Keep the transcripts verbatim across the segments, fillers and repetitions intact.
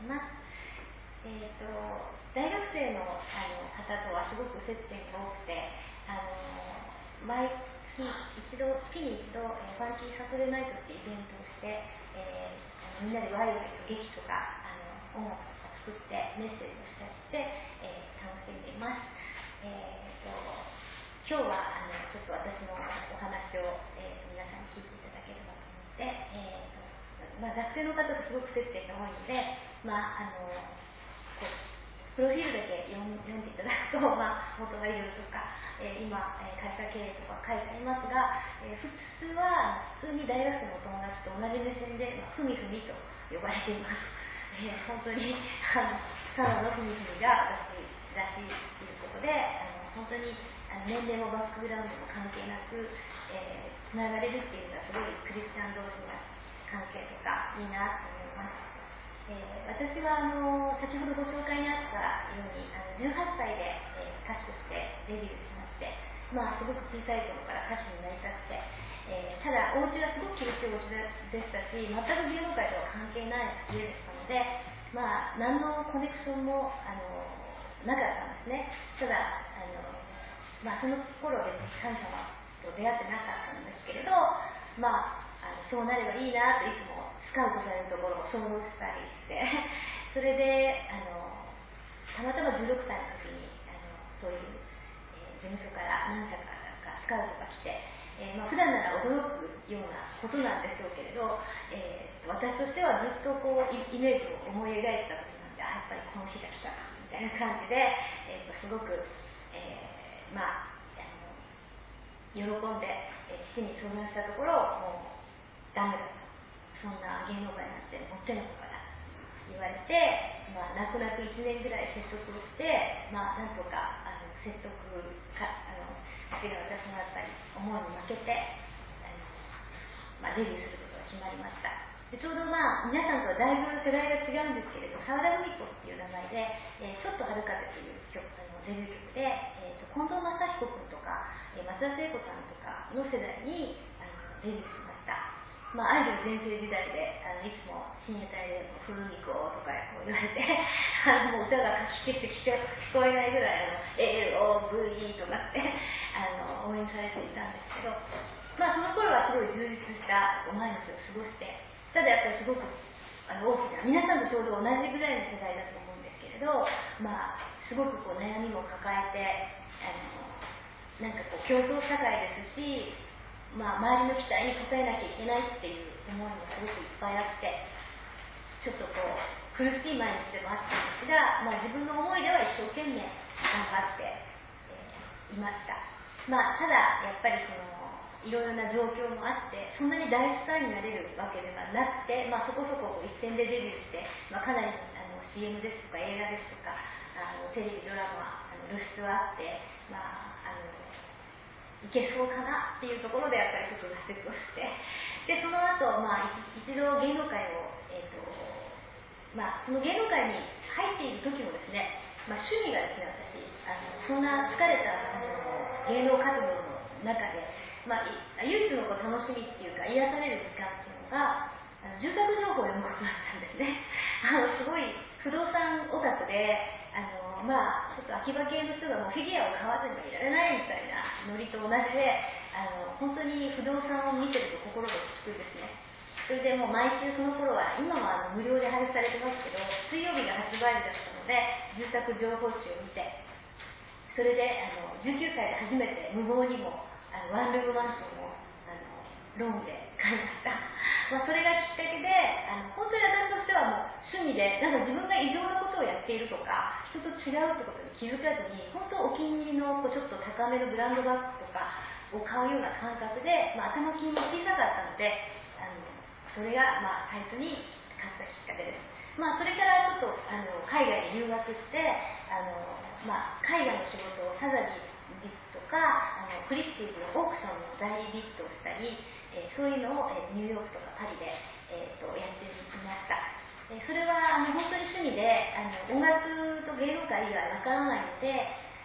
ます。えー、と大学生の、あの方とはすごく接点が多くて、あの毎月一度、月に一度、えー、ファンキーサトデーナイトっていうイベントをして、えー、みんなでワイワイと劇とかあの音楽とか作ってメッセージをしたりして、えー、楽しんでいます。えー、と今日はあのちょっと私のお話を、えー、皆さんに聞いていただければと思って、えーとまあ、学生の方とすごく接点が多いので、まあ、あのこうプロフィールだけ読ん読んでいただくと、まあ、元がいるとか、えー、今、えー、会社経営とか書いてありますが、えー、普通は普通に大学生の友達と同じ目線で、まあ、ふみふみと呼ばれています。えー、本当にあのただのふみふみが私らしいということで、あの本当にあの年齢もバックグラウンドも関係なく、えー、つながれるっていうのはすごいクリスチャン同士の関係とかいいなと思います。えー、私はあの先ほどご紹介にあったようにあのじゅうはっさいで、えー、歌手としてデビューしまして、まあ、すごく小さい頃から歌手になりたくて、えー、ただお家はすごく厳しいお家でしたし、全く芸能界とは関係ない家でしたので、まあ、何のコネクションもあのなかったんですね。ただあの、まあ、その頃別に神様と出会ってなかったんですけれど、まあ、あのそうなればいいなといつもスカウトされるところを想像したりしてそれであのたまたまじゅうろくさいの時にあのそういう、えー、事務所から何社かスカウトが来て、えーまあ、普段なら驚くようなことなんでしょうけれど、えー、私としてはずっとこうイメージを思い描いてたことなんで、あやっぱりこの日が来たかみたいな感じで、えー、とすごく、えー、まあ喜んで、えー、父に相談したところ、もうダメだと、そんな芸能界なんてもってのほかだと言われて、まあ、泣く泣くいちねんぐらい説得をして、まあ、なんとかあの説得かあの父が私もやっぱり思いに負けてあの、まあ、デビューすることが決まりました。でちょうど、まあ、皆さんとはだいぶ世代が違うんですけれど、沢田文子っていう名前で、えー、ちょっと春風という曲あのデビュー曲で、えー、と近藤正彦君とか、えー、松田聖子さんとかの世代にあのデビューしました。まあ、アイドル全盛時代であのいつも深夜帯で古着子とかこう言われてあのもう歌がかき消して聞こえないぐらいあの エーオーブイ とかってあの応援されていたんですけど、まあ、その頃はすごい充実した毎日を過ごして、ただやっぱりすごくあの大きな皆さんとちょうど同じぐらいの世代だと思うんですけれど、まあ、すごくこう悩みも抱えてあのなんかこう競争社会ですし、まあ、周りの期待に応えなきゃいけないっていう思いもすごくいっぱいあって、ちょっとこう苦しい毎日でもあったんですが、まあ、自分の思いでは一生懸命頑張って、えー、いました。まあ、ただやっぱりそのいろいろな状況もあって、そんなに大スターになれるわけではなくて、まあ、そこそこ一戦でデビューして、まあ、かなりあの シーエム ですとか映画ですとかあのテレビドラマあの露出はあって、まあ、あのいけそうかなっていうところでやっぱりちょっと挫折をして、でその後、まあ一度芸能界を、えーとまあ、その芸能界に入っている時もですね、まあ、趣味がですね、私あのそんな疲れたあの芸能活動の中で、まあ、唯一のこう楽しみっていうか癒される時間っていうのがあの住宅情報を読むことだったんですね。あのすごい不動産オタクで、あのまあちょっと秋葉系の人がもうフィギュアを買わずにはいられないみたいなノリと同じで、あの本当に不動産を見てると心が落ち着くんですね。それでもう毎週その頃は今はあの無料で配布されてますけど、水曜日が発売日だったので住宅情報誌を見て、それであのじゅうきゅうさいで初めて無謀にもあのワンルームマンションをあのローンで買いました。まあ、それがきっかけであの本当に私としてはもう趣味でなんか自分が異常なことをやっているとか人と違うってことに気づかずに、本当お気に入りのこうちょっと高めのブランドバッグとかを買うような感覚で、まあ、頭金も小さかったのであのそれが、まあ、最初に買ったきっかけです。まあ、それからちょっとあの海外に留学してあの、まあ、海外の仕事をサザビーとかあのクリスティーズのオークションの代理リストをしたり、えー、そういうのを、えー、ニューヨークとかパリで、えー、とやってみました。えー、それはあの本当に趣味であの音楽と芸能界以外わからないのであの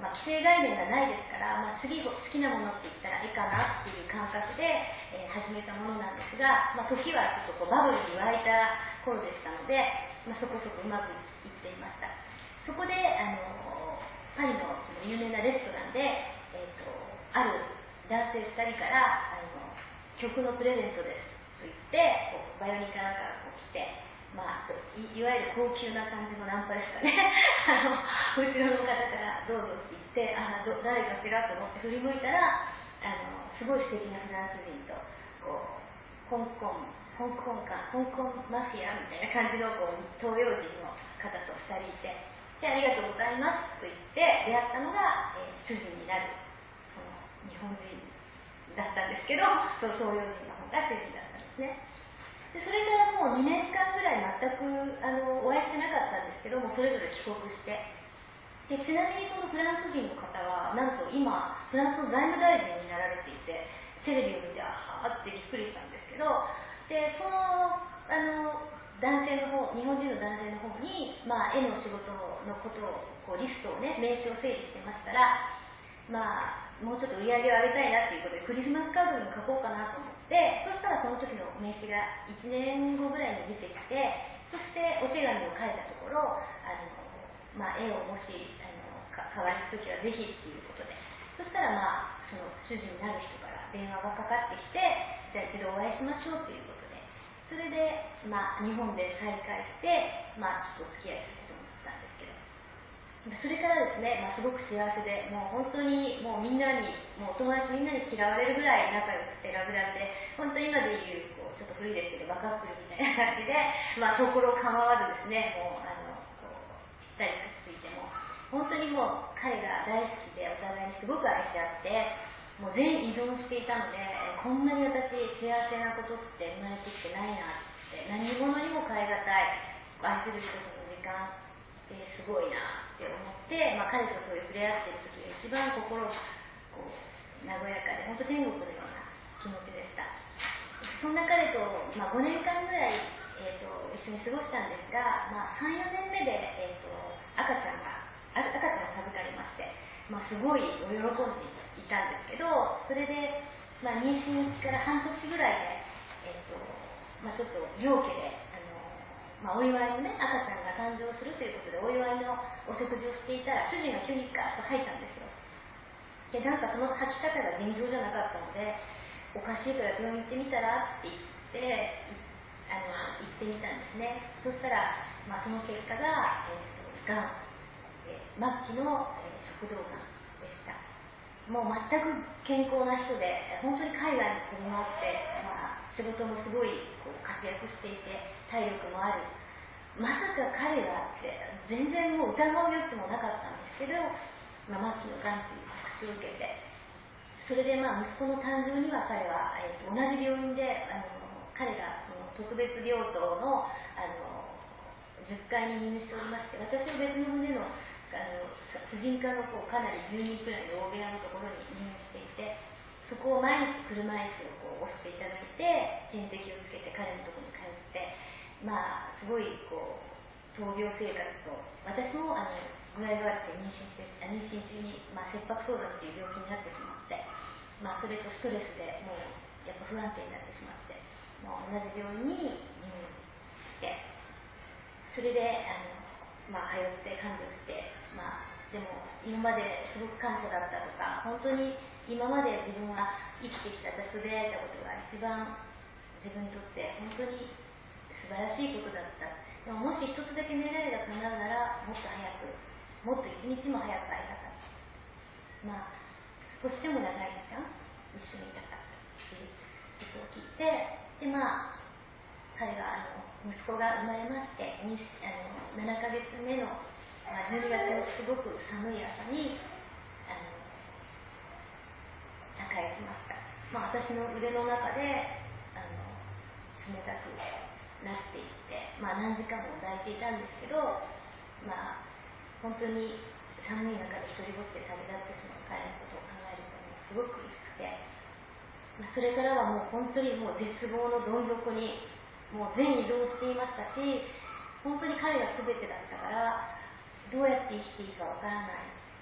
まあ、既成概念がないですから、まあ、次好きなものって言ったら絵かなっていう感覚で、えー、始めたものなんですが、まあ、時はちょっとこうバブルに沸いた頃でしたので、まあ、そこそこうまくいっていました。そこであのパリのその有名なレストランで、えー、とある男性ふたりからあの曲のプレゼントですと言ってこうバイオリンかなんかこう来て、まあ、い, いわゆる高級な感じのナンパですかねあの後ろの方からどうぞって言ってあど誰かしらと思って振り向いたらあのすごい素敵なフランス人とこう香港香港か香港マフィアみたいな感じのこう東洋人の方とふたりいてでありがとうございますと言って出会ったのが、えー、主人になるその日本人だったんですけどその東洋人の方が主人だったんですね。でそれからもうにねんかんぐらい全くあのお会いしてなかったんですけどもそれぞれ帰国してでちなみにこのフランス人の方はなんと今フランスの財務大臣になられていてテレビを見てあはーってびっくりしたんですけどでそのあの男性の方日本人の男性の方に、まあ、絵の仕事のことをこうリストをね名刺を整理してましたらまあもうちょっと売り上げを上げたいなっていうことでクリスマスカードに書こうかなと思ってそしたらその時の名刺がいちねんごぐらいに出てきてそしてお手紙を書いたところあの、まあ、絵をもしあのか買われる時はぜひっていうことでそしたらまあその主人になる人から電話がかかってきてじゃあ一度お会いしましょうということでそれで、まあ、日本で再会して、まあ、ちょっとお付き合いすることになったんですけどそれからですね、まあ、すごく幸せでもう本当にもうみんなにもうお友達みんなに嫌われるぐらい仲良くてラブラブで本当に今で言うこうちょっと古いですけどバカップルみたいな感じで、まあ、ところ構わずですねもうあのこうぴったりくっついても本当にもう彼が大好きでお互いにすごく愛し合ってもう全依存していたのでこんなに私幸せなことって生まれてきてないなって何者にも代え難い愛する人との時間ってすごいなって思って、まあ、彼とそういう触れ合っている時が一番心がこう和やかで本当天国のような気持ちでした。そんな彼と、まあ、ごねんかんぐらい、えー、と一緒に過ごしたんですが、まあ、さん、よねんめで、えー、と赤ちゃんが赤ちゃんが授かりまして、まあ、すごいお喜んでいたんですけどそれで、まあ、妊娠から半年ぐらいで、えーとまあ、ちょっと病気でまあ、お祝いのね赤ちゃんが誕生するということでお祝いのお食事をしていたら主人が急にガーッと吐いたんですよ。でなんかその吐き方が尋常じゃなかったのでおかしいから病院行ってみたらって言ってあの行ってみたんですね。そしたら、まあ、その結果が、えー、がん、えー、末期の、えー、食道がんでした。もう全く健康な人で本当に海外に飛び回って、まあ、仕事もすごいこう活躍していて体力もあるまさか彼がって全然もう疑う余地もなかったんですけど、まあ、末期のがんという口を受けてそれでまあ息子の誕生には彼は、えー、と同じ病院であの彼がその特別病棟の、あのじゅっかいに入院しておりまして私は別の胸のあの婦人科のこうかなりじゅうにんくらいの大部屋のところに入院していてそこを毎日車椅子をこう押していただいて点滴をつけて彼のところに通ってまあすごいこう闘病生活と私もあの具合が悪くて妊娠して妊娠中に、まあ、切迫早産という病気になってしまって、まあ、それとストレスでもうやっぱ不安定になってしまって、まあ、同じ病院に入院してそれであの、まあ、通って看病してまあ、でも今まですごく感謝だったとか本当に今まで自分が生きてきた私と出会えたことが一番自分にとって本当に素晴らしいことだったでももし一つだけ願いが叶うならもっと早くもっと一日も早く会いたかったまあ少しでも長い時間一緒にいたかったということを聞いてでまあ彼があの息子が生まれましてあのななかげつめのまあ、じゅうにがつのすごく寒い朝にあの他界しました、まあ、私の腕の中であの冷たくなっていって、まあ、何時間も抱いていたんですけど、まあ、本当に寒い中で一人ぼっちで旅立ってしまう彼のことを考えると、ね、すごく苦しくて、まあ、それからはもう本当にもう絶望のどん底にもう全移動していましたし本当に彼が全てだったからどうやって生きていいかわからない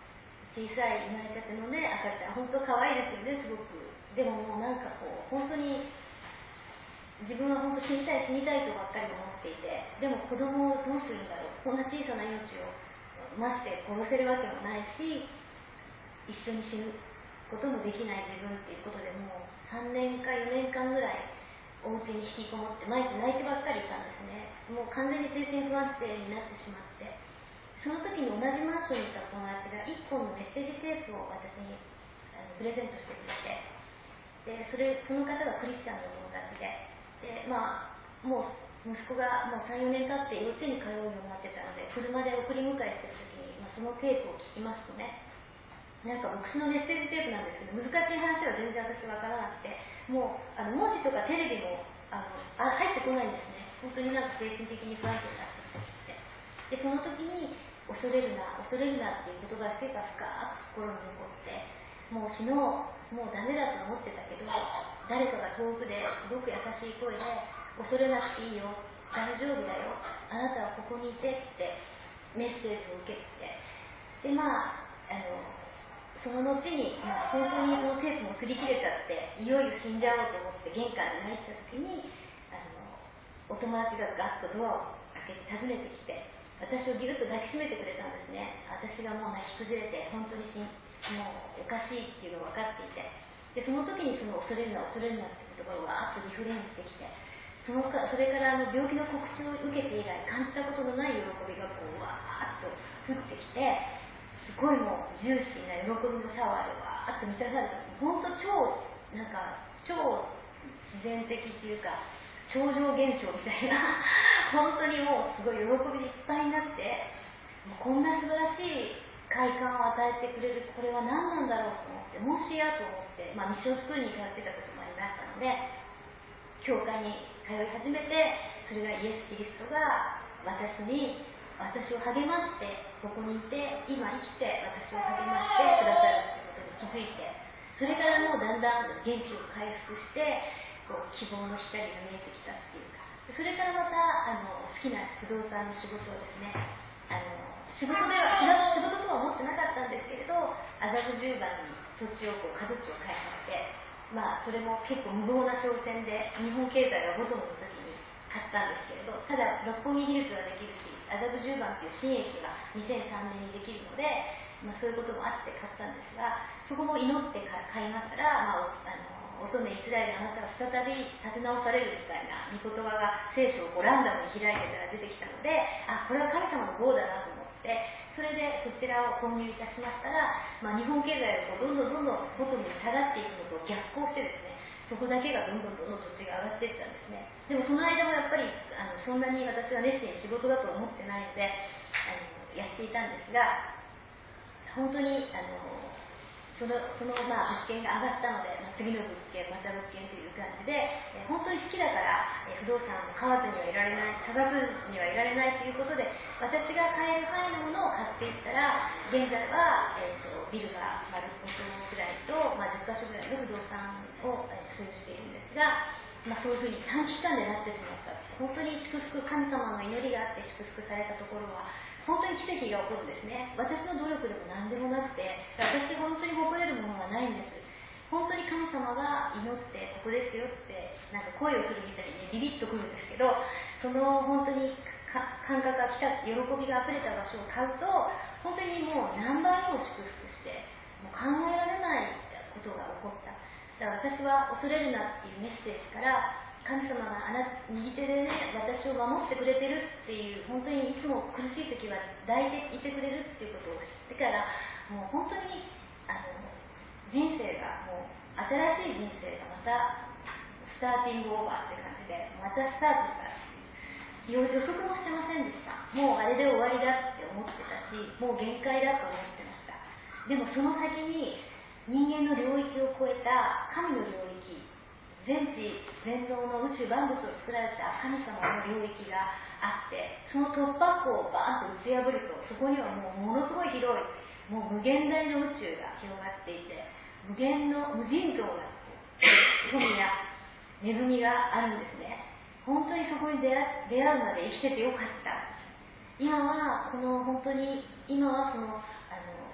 小さい生まれたてのね赤ちゃん、本当可愛いですよね、すごく。でももうなんかこう本当に自分は本当死にたい死にたいとばっかり思っていて、でも子供をどうするんだろう、こんな小さな命をまして殺せるわけもないし、一緒に死ぬこともできない自分っていうことで、もうさんねんかよねんかんぐらいお家に引きこもって毎日泣いてばっかりいたんですね。もう完全に精神不安定になってしまって、その時に同じマンションにいた友達がいっぽんのメッセージテープを私にあのプレゼントしてくれて、でそれその方がクリスチャンの友達で、でまあもう息子がもうさん、よねん経って幼稚園に通うようになってたので、車で送り迎えしてる時に、まあ、そのテープを聞きますとね、なんか牧師のメッセージテープなんですけど、難しい話は全然私分からなくて、もうあの文字とかテレビもあのあ入ってこないんですね。本当になんか精神的に不安定になってきて、でその時に恐れるな恐れるなっていう言葉だけが深く心に残って、もう死のうもうダメだと思ってたけど、誰かが遠くですごく優しい声で、恐れなくていいよ、大丈夫だよ、あなたはここにいてってメッセージを受けて、でまああのその後に、まあ、本当にそのテープも振り切れちゃって、いよいよ死んじゃおうと思って玄関に入った時に、あのお友達がガッとドアを開けて訪ねてきて、私をぎゅっと抱きしめてくれたんですね。私がもう泣き崩れて本当にしもうおかしいっていうのを分かっていて、でその時にその恐れるな恐れるなっていうところがわーっとリフレインしてきて、そのかそれからあの病気の告知を受けて以来感じたことのない喜びがこうわーっと降ってきて、すごいもうジューシーな喜びのシャワーでわーっと満たされた。本当超なんか超自然的っていうか超常現象みたいな本当にもうすごい喜びでいっぱいになって、もうこんな素晴らしい快感を与えてくれるこれは何なんだろうと思って、もしやと思って、まあ、ミッションスクールに通ってたこともありましたので、教会に通い始めて、それがイエス・キリストが私に私を励ましてここにいて今生きて私を励ましてくださるということに気づいて、それからもうだんだん元気を回復してこう希望の光が見えてきたっていうか、それからまたあの好きな不動産の仕事をですね、あの仕事では仕事とは思ってなかったんですけれど、麻布十番に土地をこう角地を買いまして、まあそれも結構無謀な挑戦で日本経済がボトムの時に買ったんですけれど、ただ六本木ヒルズができるし麻布十番という新駅がにせんさんねんにできるので、まあ、そういうこともあって買ったんですが、そこも祈って買いましたら、まあ、あの乙女イスラエルあなたは再び立て直されるみたいな御言葉が聖書をこうランダムに開いてたら出てきたので、あこれは神様の号だなと思って、それでそちらを購入いたしましたら、まあ、日本経済がこうどんどんどんどんボトムに下がっていくのと逆行してですね、そこだけがどんどんどんどん土地が上がっていったんですね。でもその間もやっぱりあのそんなに私は熱心に仕事だと思ってないのであのやっていたんですが、本当にあのその、そのまあ物件が上がったので、まあ、次の物件また物件という感じで、え本当に好きだから、え不動産を買わずにはいられない、探すにはいられないということで、私が買える範囲のものを買っていったら、現在は、えー、とビルが丸ごとくらいと、まあ、じゅっかしょぐらいの不動産を、えー、所有しているんですが、まあ、そういうふうに短期間でなってしまった。本当に祝福、神様の祈りがあって祝福されたところは本当に奇跡が起こるんですね。私の努力でも何でもなくて、私本当に誇れるものはないんです。本当に神様が祈ってここですよってなんか声をするみたいに、ね、ビビッとくるんですけど、その本当に感覚が来た喜びがあふれた場所を買うと本当にもう何倍にも祝福して、もう考えられないことが起こった。だから私は恐れるなっていうメッセージから、神様があな右手でね私を守ってくれてるっていう、本当にいつも苦しい時は抱いていてくれるっていうことを知ってから、もう本当にあの人生がもう新しい人生がまたスターティングオーバーって感じでまたスタートしたっていう、予測もしてませんでした。もうあれで終わりだって思ってたし、もう限界だと思ってました。でもその先に人間の領域を超えた神の領域、全知全能の宇宙万物を作られた神様の領域があって、その突破口をバーンと打ち破ると、そこにはもうものすごい広い、もう無限大の宇宙が広がっていて、無限の無尽蔵な富や恵みがあるんですね。本当にそこに出会、出会うまで生きててよかった。今はこの本当に今はそのあの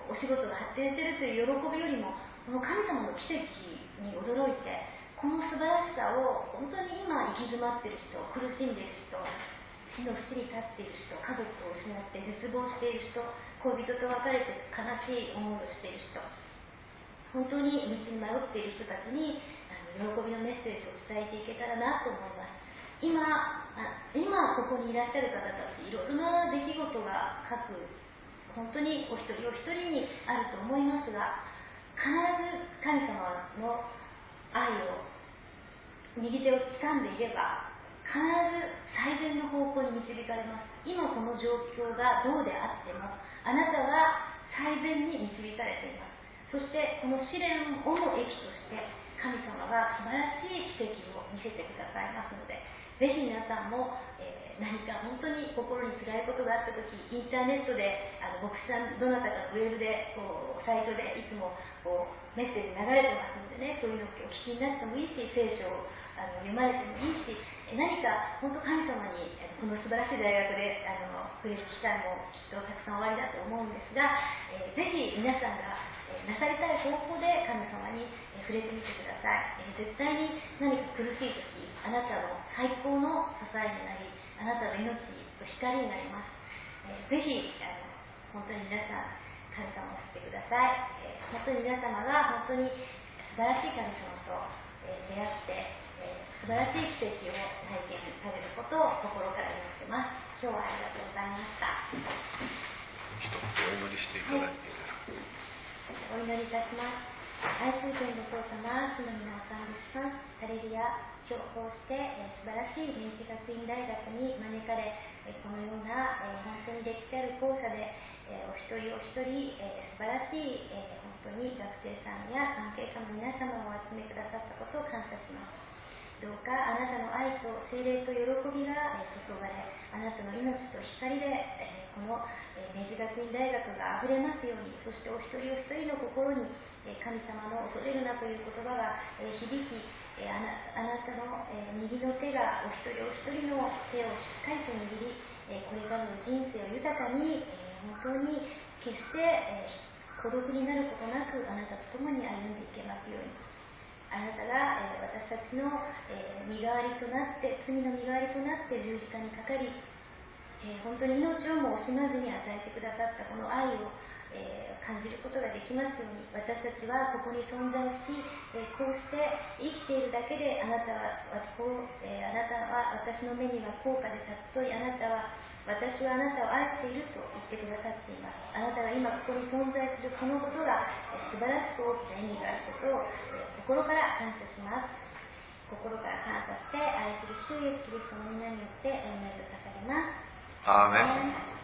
お仕事が発展しているという喜びよりも、この神様の奇跡に驚いて、この素晴らしさを本当に今行き詰まっている人、苦しんでいる人、死の淵に立っている人、家族を失って絶望している人、恋人と別れて悲しい思いをしている人、本当に道に迷っている人たちにあの喜びのメッセージを伝えていけたらなと思います。今、あ今ここにいらっしゃる方たち、いろいろな出来事が各本当にお一人お一人にあると思いますが、必ず神様の愛を右手を掴んでいれば、必ず最善の方向に導かれます。今この状況がどうであっても、あなたは最善に導かれています。そしてこの試練をも益として神様が素晴らしい奇跡を見せてくださいますので、ぜひ皆さんも、えー、何か本当に心に辛いことがあったとき、インターネットであの牧師さんどなたかのウェブでこうサイトでいつもこうメッセージ流れてますのでね、そういうのをお聞きになってもいいし、聖書をあの読まれてもいいし、何か本当神様にこの素晴らしい大学であの触れる機会もきっとたくさんおありだと思うんですが、えー、ぜひ皆さんがなさりたい方法で神様に触れてみてください。えー、絶対に何か苦しいとき、あなたの最高の支えになり、あなたの命と光になります。えー、ぜひあの本当に皆さん神様を知ってください。えー、本当に皆様が本当に素晴らしい神様と、えー、出会って、えー、素晴らしい奇跡を体験されることを心から祈ってます。今日はありがとうございました。 一つお祈りしていただいていいですか。 はい、お祈りいたします。愛する天の父様、主の皆を賛美します。ハレルヤ。今日こうして、えー、素晴らしい明治学院大学に招かれ、えー、このような、えー、本当に歴史ある校舎で、えー、お一人お一人、えー、素晴らしい、えー、本当に学生さんや関係者の皆様をお集めくださったことを感謝します。どうかあなたの愛と聖霊と喜びが、えー、注がれ、あなたの命と光で、えー、この、えー、明治学院大学があふれますように、そしてお一人お一人の心に、えー、神様の恐れるなという言葉が、えー、響き、えー、あな、あなたの、えー、右の手がお一人お一人の手をしっかりと握り、えー、これからの人生を豊かに、えー、本当に決して、えー、孤独になることなくあなたと共に歩んでいけますように。あなたが、えー、私たちの、えー、身代わりとなって、罪の身代わりとなって十字架にかかり、えー、本当に命をも惜しまずに与えてくださったこの愛を、えー、感じることができますように、私たちはここに存在し、えー、こうして生きているだけであなたはこう、えー、あなたは私の目には高価で尊い、あなたは私はあなたを愛していると言ってくださっています。あなたが今ここに存在するこのことが、えー、素晴らしく大きな意味があることを、えー、心から感謝します。心から感謝して愛する主イエスキリストの皆によってお祈りを捧げます。 アーメン。